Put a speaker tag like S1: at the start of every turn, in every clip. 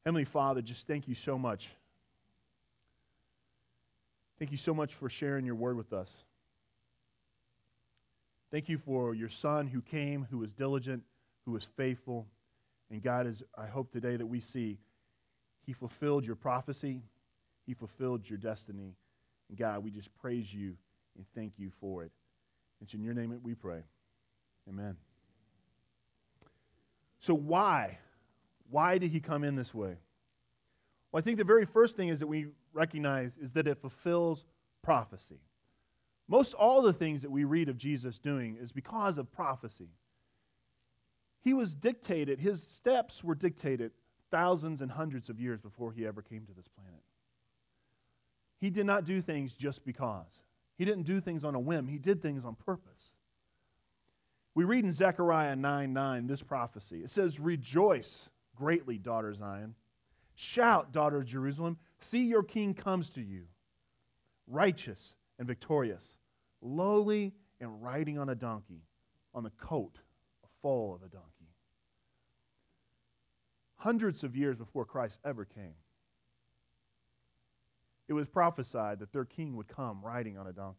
S1: Heavenly Father, just thank you so much. Thank you so much for sharing your word with us. Thank you for your Son who came, who was diligent, who was faithful. And God, as I hope today that we see, he fulfilled your prophecy. He fulfilled your destiny. And God, we just praise you and thank you for it. It's in your name that we pray. Amen. So why? Why did he come in this way? Well, I think the very first thing is that we recognize is that it fulfills prophecy. Most all the things that we read of Jesus doing is because of prophecy. He was dictated, his steps were dictated thousands and hundreds of years before he ever came to this planet. He did not do things just because. He didn't do things on a whim. He did things on purpose. We read in Zechariah 9:9 this prophecy. It says, "Rejoice greatly, daughter Zion. Shout, daughter Jerusalem. See, your king comes to you, righteous and victorious, lowly and riding on a donkey, on the coat, a foal of a donkey." Hundreds of years before Christ ever came, it was prophesied that their king would come riding on a donkey.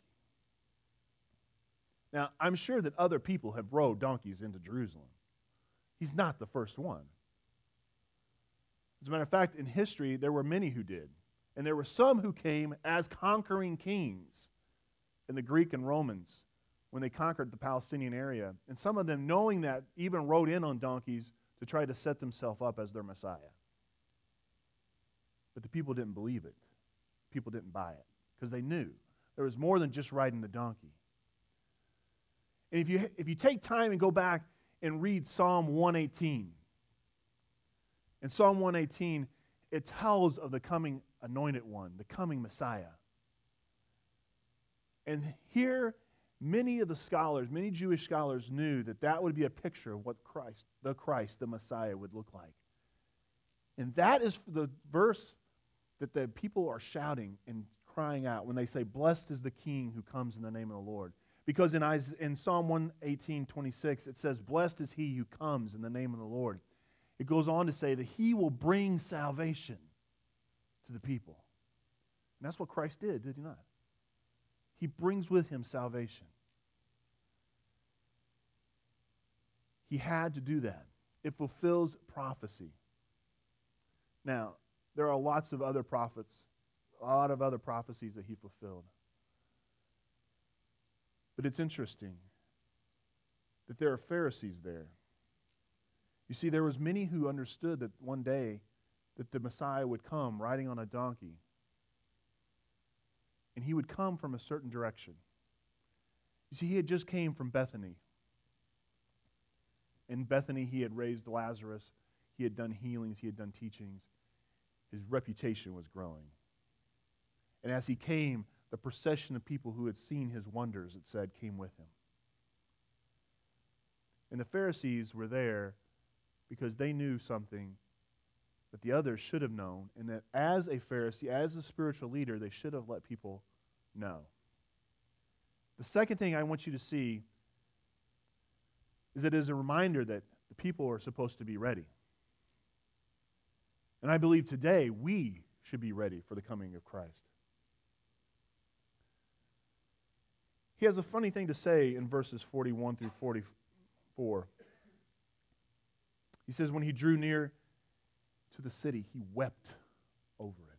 S1: Now, I'm sure that other people have rode donkeys into Jerusalem. He's not the first one. As a matter of fact, in history, there were many who did. And there were some who came as conquering kings in the Greek and Romans when they conquered the Palestinian area. And some of them, knowing that, even rode in on donkeys to try to set themselves up as their Messiah. But the people didn't believe it. People didn't buy it because they knew there was more than just riding the donkey. And if you take time and go back and read Psalm 118, in Psalm 118, it tells of the coming anointed one, the coming Messiah. And here, many of the scholars, many Jewish scholars knew that that would be a picture of what Christ, the Messiah, would look like. And that is the verse that the people are shouting and crying out when they say, "Blessed is the King who comes in the name of the Lord." Because in Psalm 118:26, it says, "Blessed is he who comes in the name of the Lord." It goes on to say that he will bring salvation to the people. And that's what Christ did he not? He brings with him salvation. He had to do that. It fulfills prophecy. Now, there are lots of other prophets, a lot of other prophecies that he fulfilled. But it's interesting that there are Pharisees there. You see, there was many who understood that one day that the Messiah would come riding on a donkey. And he would come from a certain direction. You see, he had just came from Bethany. In Bethany, he had raised Lazarus. He had done healings. He had done teachings. His reputation was growing. And as he came, the procession of people who had seen his wonders, it said, came with him. And the Pharisees were there because they knew something that the others should have known, and that as a Pharisee, as a spiritual leader, they should have let people know. The second thing I want you to see is that it is a reminder that the people are supposed to be ready. And I believe today we should be ready for the coming of Christ. He has a funny thing to say in verses 41 through 44. He says, when he drew near to the city, he wept over it.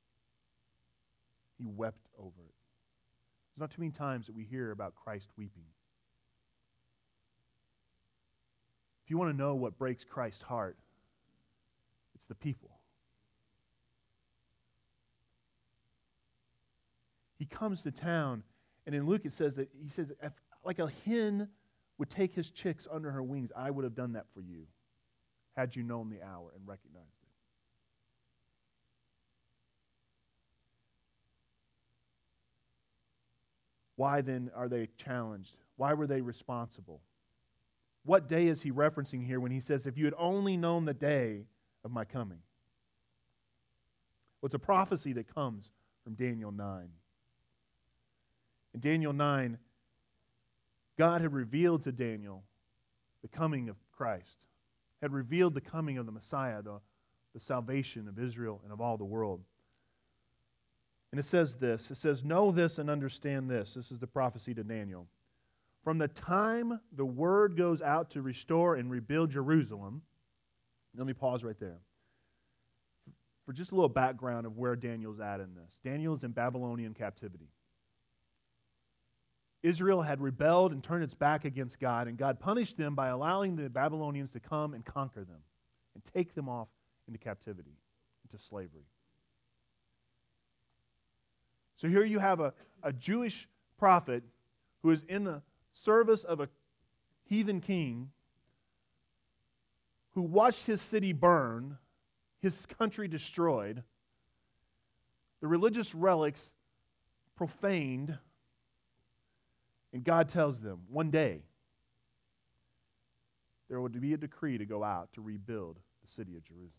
S1: He wept over it. There's not too many times that we hear about Christ weeping. If you want to know what breaks Christ's heart, it's the people. He comes to town, and in Luke it says that he says, if, like a hen would take his chicks under her wings, I would have done that for you, had you known the hour and recognized it. Why then are they challenged? Why were they responsible? What day is he referencing here when he says, if you had only known the day of my coming? Well, it's a prophecy that comes from Daniel 9. In Daniel 9, God had revealed to Daniel the coming of Christ, had revealed the coming of the Messiah, the the salvation of Israel and of all the world. And it says this, it says, know this and understand this. This is the prophecy to Daniel. From the time the word goes out to restore and rebuild Jerusalem, let me pause right there. For just a little background of where Daniel's at in this. Daniel's in Babylonian captivity. Israel had rebelled and turned its back against God, and God punished them by allowing the Babylonians to come and conquer them and take them off into captivity, into slavery. So here you have a Jewish prophet who is in the service of a heathen king who watched his city burn, his country destroyed, the religious relics profaned, and God tells them, one day, there will be a decree to go out to rebuild the city of Jerusalem.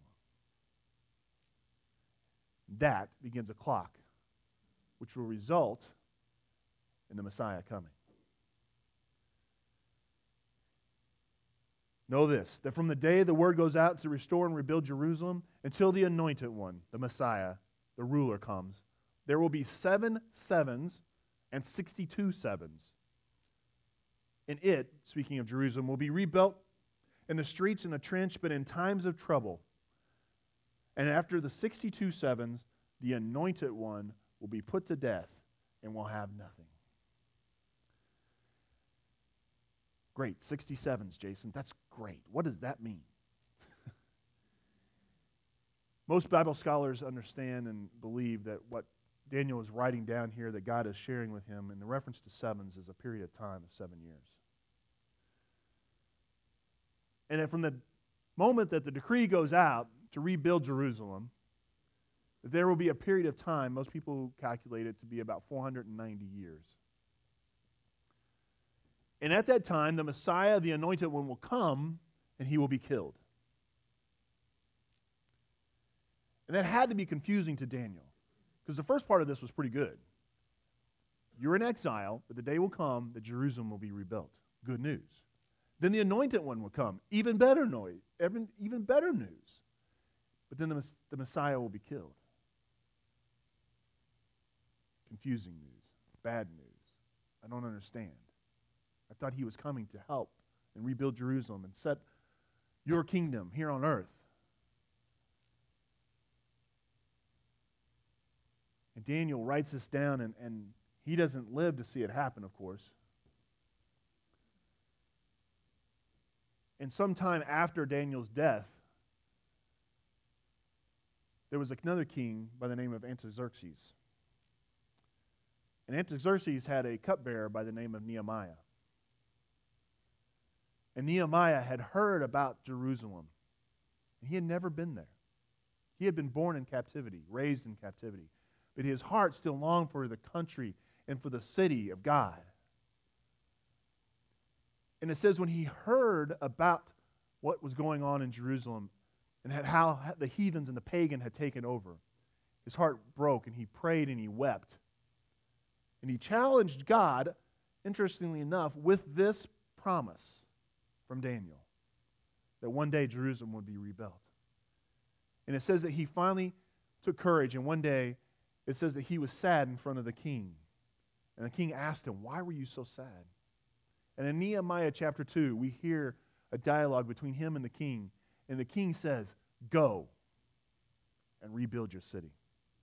S1: That begins a clock which will result in the Messiah coming. Know this, that from the day the word goes out to restore and rebuild Jerusalem until the anointed one, the Messiah, the ruler, comes, there will be 7 sevens and 62 sevens. And it, speaking of Jerusalem, will be rebuilt in the streets in a trench, but in times of trouble. And after the 62 sevens, the anointed one will be put to death and will have nothing. Great, 67s, Jason. That's great. What does that mean? Most Bible scholars understand and believe that what Daniel is writing down here that God is sharing with him in the reference to sevens is a period of time of 7 years. And that from the moment that the decree goes out to rebuild Jerusalem, there will be a period of time, most people calculate it to be about 490 years. And at that time, the Messiah, the anointed one, will come and he will be killed. And that had to be confusing to Daniel, because the first part of this was pretty good. You're in exile, but the day will come that Jerusalem will be rebuilt. Good news. Then the anointed one will come. Even better news. But then the Messiah will be killed. Confusing news. Bad news. I don't understand. I thought he was coming to help and rebuild Jerusalem and set your kingdom here on earth. And Daniel writes this down, and he doesn't live to see it happen, of course. And sometime after Daniel's death, there was another king by the name of Artaxerxes. And Artaxerxes had a cupbearer by the name of Nehemiah. And Nehemiah had heard about Jerusalem. And he had never been there. He had been born in captivity, raised in captivity. But his heart still longed for the country and for the city of God. And it says when he heard about what was going on in Jerusalem and how the heathens and the pagan had taken over, his heart broke and he prayed and he wept. And he challenged God, interestingly enough, with this promise from Daniel, that one day Jerusalem would be rebuilt. And it says that he finally took courage, and one day it says that he was sad in front of the king. And the king asked him, why were you so sad? And in Nehemiah chapter 2, we hear a dialogue between him and the king. And the king says, go and rebuild your city.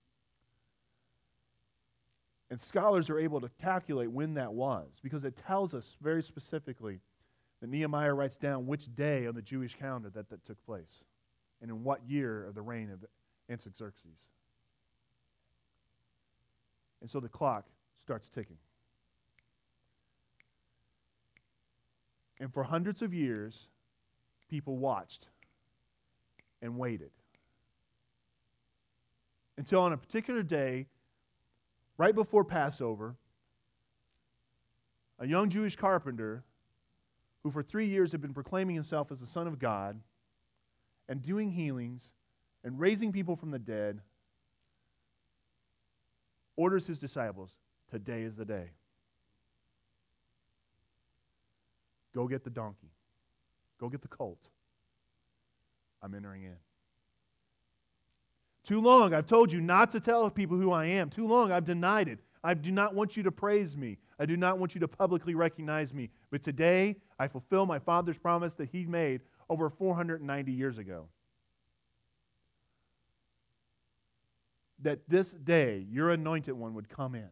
S1: And scholars are able to calculate when that was, because it tells us very specifically that Nehemiah writes down which day on the Jewish calendar that took place, and in what year of the reign of Artaxerxes. And so the clock starts ticking. And for hundreds of years, people watched and waited. Until on a particular day, right before Passover, a young Jewish carpenter who for 3 years had been proclaiming himself as the Son of God and doing healings and raising people from the dead, orders his disciples, today is the day. Go get the donkey. Go get the colt. I'm entering in. Too long I've told you not to tell people who I am. Too long I've denied it. I do not want you to praise me. I do not want you to publicly recognize me. But today I fulfill my Father's promise that He made over 490 years ago. That this day your anointed one would come in.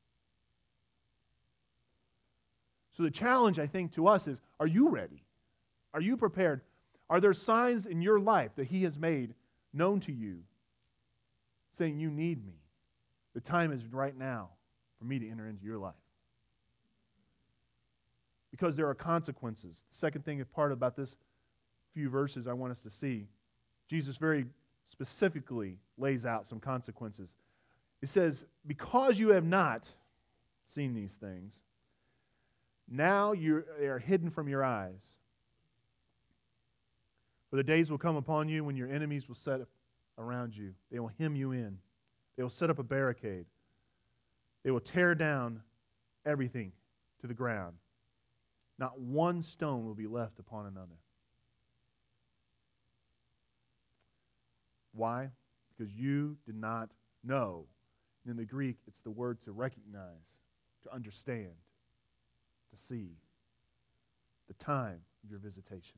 S1: So the challenge, I think, to us is, are you ready? Are you prepared? Are there signs in your life that He has made known to you, saying, you need me? The time is right now for me to enter into your life. Because there are consequences. The second thing, part about this few verses I want us to see, Jesus very specifically lays out some consequences. It says, because you have not seen these things, now they are hidden from your eyes. For the days will come upon you when your enemies will set up around you. They will hem you in. They will set up a barricade. They will tear down everything to the ground. Not one stone will be left upon another. Why? Because you did not know. And in the Greek, it's the word to recognize, to understand, to see the time of your visitation.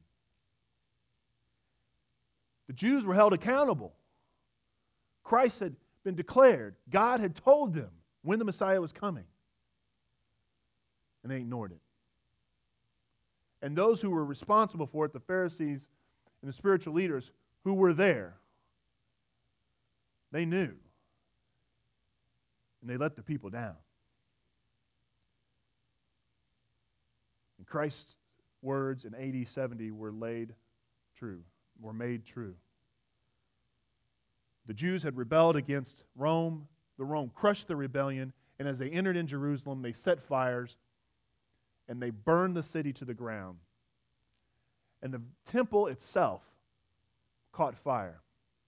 S1: The Jews were held accountable. Christ had been declared. God had told them when the Messiah was coming. And they ignored it. And those who were responsible for it, the Pharisees and the spiritual leaders who were there, they knew. And they let the people down. And Christ's words in AD 70 were made true. The Jews had rebelled against Rome. The Rome crushed the rebellion, and as they entered in Jerusalem, they set fires, and they burned the city to the ground. And the temple itself caught fire.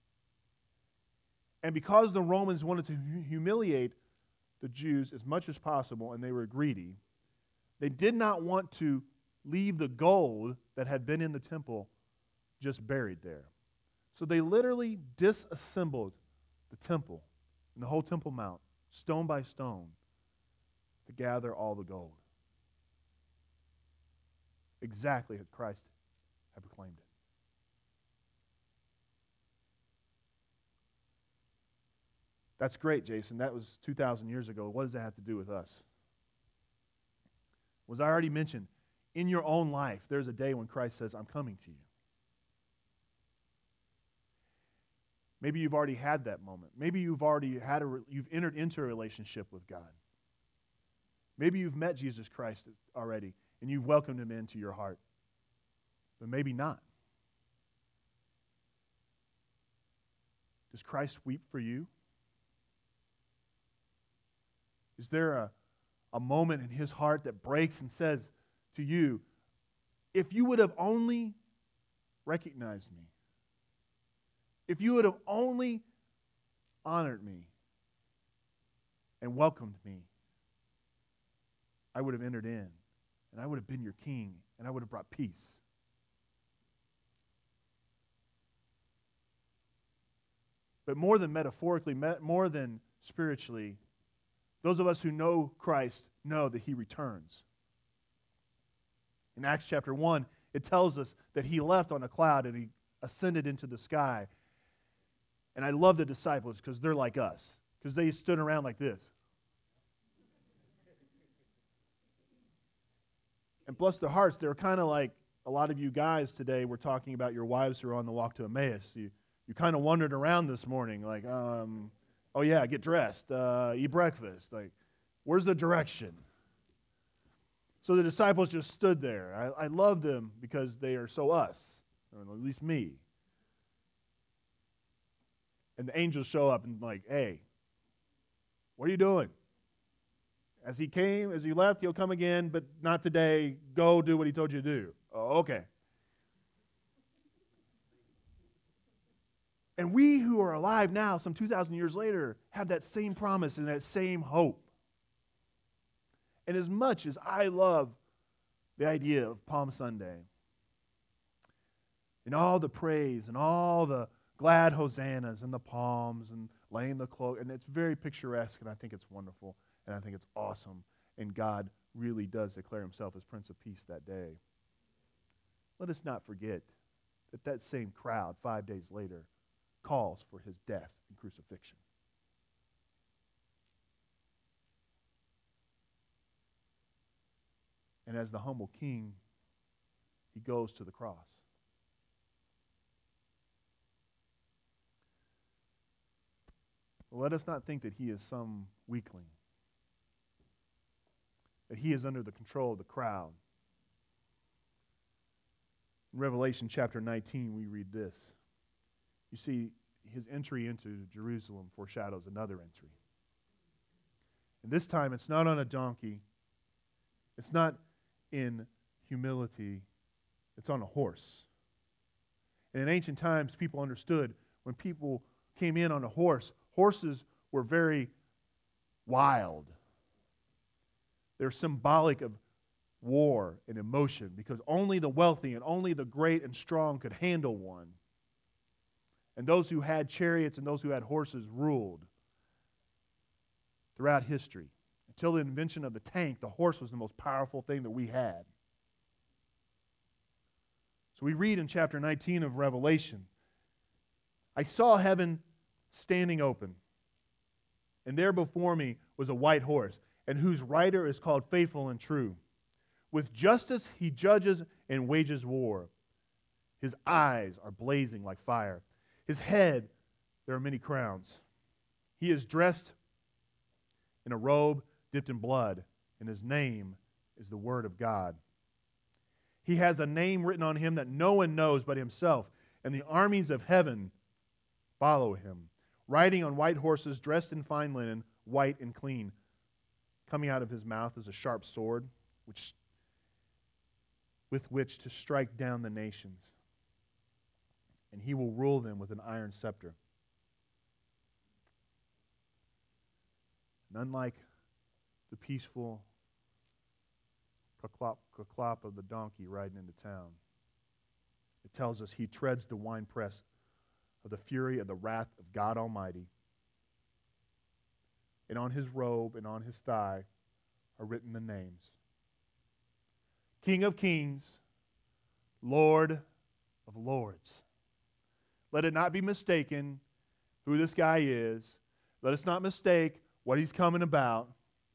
S1: And because the Romans wanted to humiliate the Jews as much as possible, and they were greedy, they did not want to leave the gold that had been in the temple just buried there. So they literally disassembled the temple and the whole Temple Mount, stone by stone, to gather all the gold. Exactly as Christ had proclaimed it. That's great, Jason. That was 2,000 years ago. What does that have to do with us? Was I already mentioned, in your own life, there's a day when Christ says, I'm coming to you. Maybe you've already had that moment. Maybe you've entered into a relationship with God. Maybe you've met Jesus Christ already and you've welcomed Him into your heart. But maybe not. Does Christ weep for you? Is there a moment in His heart that breaks and says to you, if you would have only recognized me, if you would have only honored me and welcomed me, I would have entered in, and I would have been your king, and I would have brought peace. But more than metaphorically, more than spiritually, those of us who know Christ know that He returns. In Acts chapter 1, it tells us that He left on a cloud and He ascended into the sky. And I love the disciples because they're like us, because they stood around like this. And bless their hearts, they're kind of like a lot of you guys today were talking about your wives who are on the walk to Emmaus. You kind of wandered around this morning like, oh yeah, get dressed, eat breakfast. Like, where's the direction? So the disciples just stood there. I love them because they are so us, or at least me. And the angels show up and like, hey, what are you doing? As He left, He'll come again, but not today. Go do what He told you to do. Oh, okay. And we who are alive now, some 2,000 years later, have that same promise and that same hope. And as much as I love the idea of Palm Sunday, and all the praise and all the glad hosannas and the palms and laying the cloak. And it's very picturesque, and I think it's wonderful, and I think it's awesome. And God really does declare himself as Prince of Peace that day. Let us not forget that that same crowd 5 days later calls for his death and crucifixion. And as the humble king, he goes to the cross. Well, let us not think that he is some weakling, that he is under the control of the crowd. In Revelation chapter 19, we read this. You see, his entry into Jerusalem foreshadows another entry. And this time, it's not on a donkey. It's not in humility. It's on a horse. And in ancient times, people understood when people came in on a horse, horses were very wild. They're symbolic of war and emotion because only the wealthy and only the great and strong could handle one. And those who had chariots and those who had horses ruled throughout history. Until the invention of the tank, the horse was the most powerful thing that we had. So we read in chapter 19 of Revelation, I saw heaven standing open, and there before me was a white horse, and whose rider is called Faithful and True. With justice he judges and wages war. His eyes are blazing like fire. His head, there are many crowns. He is dressed in a robe dipped in blood, and his name is the Word of God. He has a name written on him that no one knows but himself, and the armies of heaven follow him, riding on white horses, dressed in fine linen, white and clean. Coming out of his mouth is a sharp sword, with which to strike down the nations. And he will rule them with an iron scepter. And unlike the peaceful clop of the donkey riding into town, it tells us he treads the winepress of the fury of the wrath of God Almighty. And on his robe and on his thigh are written the names: King of Kings, Lord of Lords. Let it not be mistaken who this guy is. Let us not mistake what he's coming about.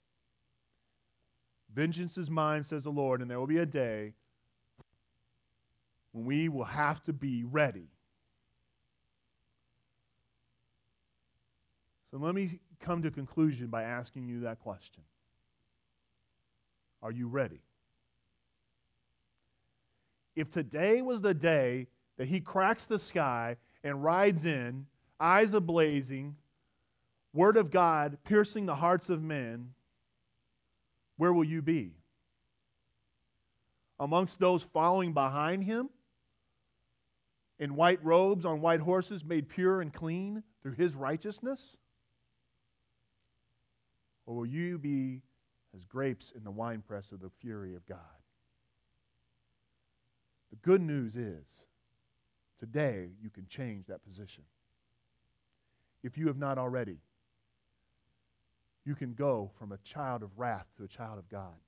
S1: Vengeance is mine, says the Lord, and there will be a day when we will have to be ready. So let me come to a conclusion by asking you that question. Are you ready? If today was the day that he cracks the sky and rides in, eyes ablazing, Word of God piercing the hearts of men, where will you be? Amongst those following behind him in white robes on white horses made pure and clean through his righteousness? Or will you be as grapes in the winepress of the fury of God? The good news is, today you can change that position. If you have not already, you can go from a child of wrath to a child of God.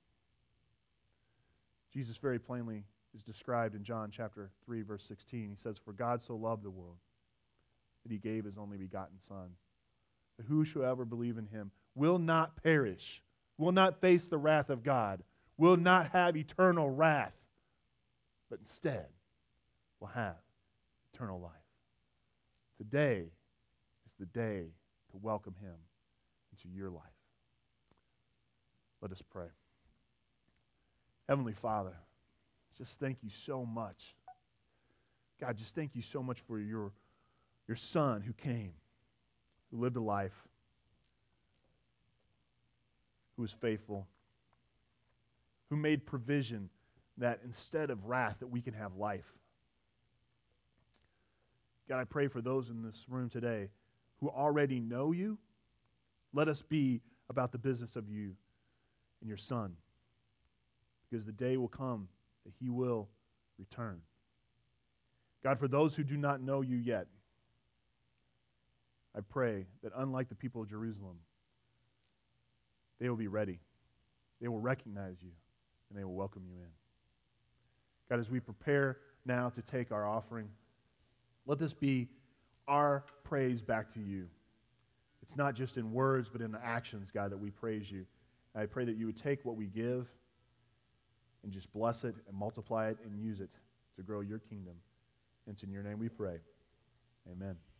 S1: Jesus very plainly is described in John chapter 3, verse 16. He says, For God so loved the world that he gave his only begotten Son, that whosoever believe in him will not perish, will not face the wrath of God, will not have eternal wrath, but instead will have eternal life. Today is the day to welcome him into your life. Let us pray. Heavenly Father, just thank you so much. God, just thank you so much for your Son who came, who lived a life, who was faithful, who made provision that instead of wrath that we can have life. God, I pray for those in this room today who already know you. Let us be about the business of you and your Son, because the day will come that he will return. God, for those who do not know you yet, I pray that unlike the people of Jerusalem, they will be ready. They will recognize you, and they will welcome you in. God, as we prepare now to take our offering, let this be our praise back to you. It's not just in words, but in actions, God, that we praise you. And I pray that you would take what we give and just bless it and multiply it and use it to grow your kingdom. And it's in your name we pray. Amen.